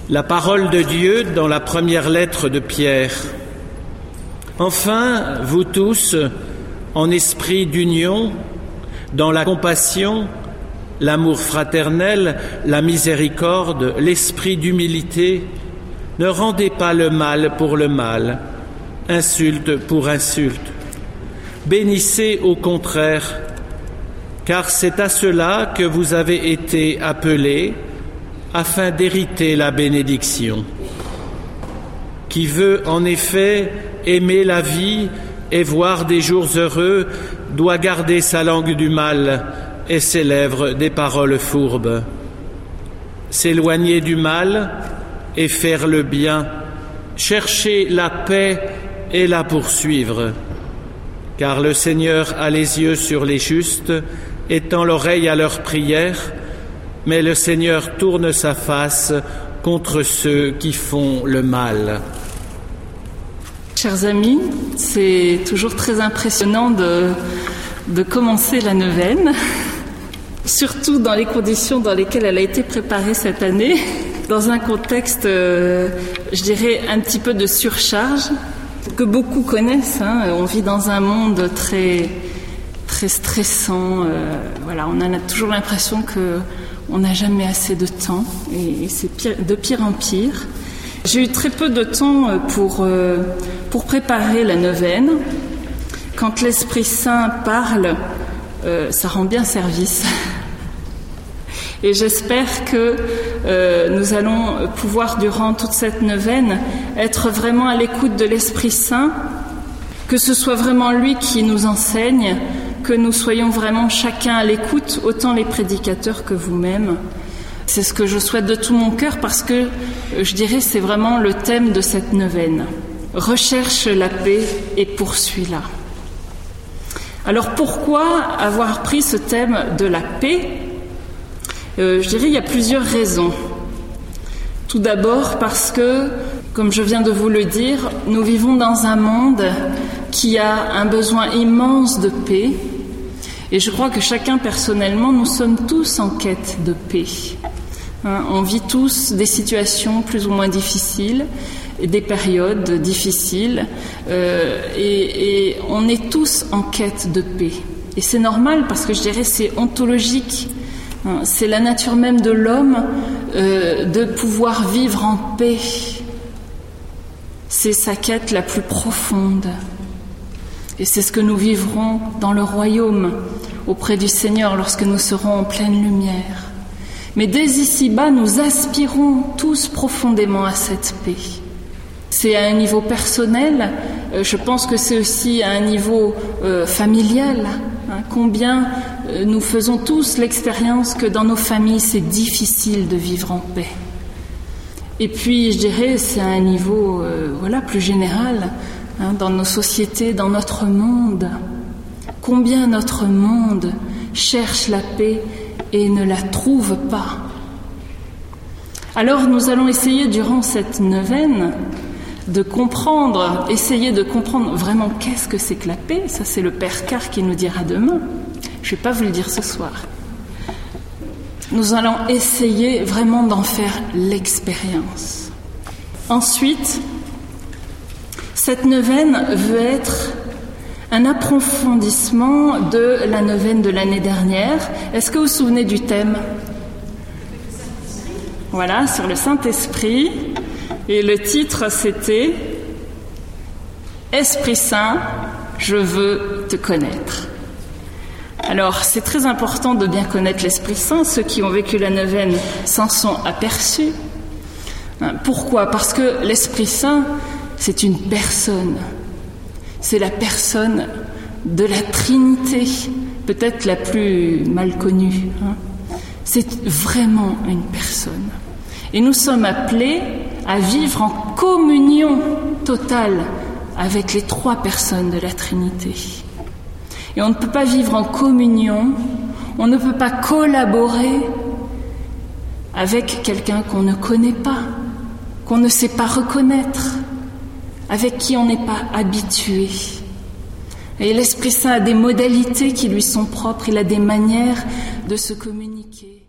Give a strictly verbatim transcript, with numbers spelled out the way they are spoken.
La parole de Dieu dans la première lettre de Pierre. Enfin, vous tous, en esprit d'union, dans la compassion, l'amour fraternel, la miséricorde, l'esprit d'humilité, ne rendez pas le mal pour le mal, insulte pour insulte. Bénissez au contraire, car c'est à cela que vous avez été appelés, afin d'hériter la bénédiction. Qui veut en effet aimer la vie et voir des jours heureux doit garder sa langue du mal et ses lèvres des paroles fourbes. S'éloigner du mal et faire le bien, chercher la paix et la poursuivre. Car le Seigneur a les yeux sur les justes, étend l'oreille à leurs prières, mais le Seigneur tourne sa face contre ceux qui font le mal. Chers amis, c'est toujours très impressionnant de, de commencer la neuvaine, surtout dans les conditions dans lesquelles elle a été préparée cette année, dans un contexte, euh, je dirais, un petit peu de surcharge, que beaucoup connaissent. Hein. On vit dans un monde très, très stressant. Euh, voilà, on en a toujours l'impression que on n'a jamais assez de temps, et, et c'est pire, de pire en pire. J'ai eu très peu de temps pour, euh, pour préparer la neuvaine. Quand l'Esprit Saint parle, euh, ça rend bien service. Et j'espère que euh, nous allons pouvoir, durant toute cette neuvaine, être vraiment à l'écoute de l'Esprit Saint, que ce soit vraiment lui qui nous enseigne, que nous soyons vraiment chacun à l'écoute, autant les prédicateurs que vous-même. C'est ce que je souhaite de tout mon cœur, parce que, je dirais, c'est vraiment le thème de cette neuvaine. Recherche la paix et poursuis-la. Alors pourquoi avoir pris ce thème de la paix ? euh, Je dirais il y a plusieurs raisons. Tout d'abord parce que, comme je viens de vous le dire, nous vivons dans un monde qui a un besoin immense de paix. Et je crois que chacun personnellement, nous sommes tous en quête de paix. Hein, on vit tous des situations plus ou moins difficiles, et des périodes difficiles, euh, et, et on est tous en quête de paix. Et c'est normal, parce que je dirais c'est ontologique. Hein, c'est la nature même de l'homme euh, de pouvoir vivre en paix. C'est sa quête la plus profonde. Et c'est ce que nous vivrons dans le royaume, auprès du Seigneur, lorsque nous serons en pleine lumière. Mais dès ici-bas, nous aspirons tous profondément à cette paix. C'est à un niveau personnel, euh, je pense que c'est aussi à un niveau euh, familial. Hein, combien euh, nous faisons tous l'expérience que dans nos familles, c'est difficile de vivre en paix. Et puis, je dirais, c'est à un niveau euh, voilà, plus général, hein, dans nos sociétés, dans notre monde. Combien notre monde cherche la paix et ne la trouve pas. Alors nous allons essayer durant cette neuvaine de comprendre, essayer de comprendre vraiment qu'est-ce que c'est que la paix. Ça, c'est le Père Carr qui nous dira demain. Je ne vais pas vous le dire ce soir. Nous allons essayer vraiment d'en faire l'expérience. Ensuite, cette neuvaine veut être un approfondissement de la neuvaine de l'année dernière. Est-ce que vous vous souvenez du thème ? Voilà, sur le Saint-Esprit. Et le titre, c'était « Esprit Saint, je veux te connaître ». Alors, c'est très important de bien connaître l'Esprit Saint. Ceux qui ont vécu la neuvaine s'en sont aperçus. Pourquoi ? Parce que l'Esprit Saint, c'est une personne. C'est la personne de la Trinité, peut-être la plus mal connue. Hein. C'est vraiment une personne. Et nous sommes appelés à vivre en communion totale avec les trois personnes de la Trinité. Et on ne peut pas vivre en communion, on ne peut pas collaborer avec quelqu'un qu'on ne connaît pas, qu'on ne sait pas reconnaître, avec qui on n'est pas habitué. Et l'Esprit Saint a des modalités qui lui sont propres, il a des manières de se communiquer.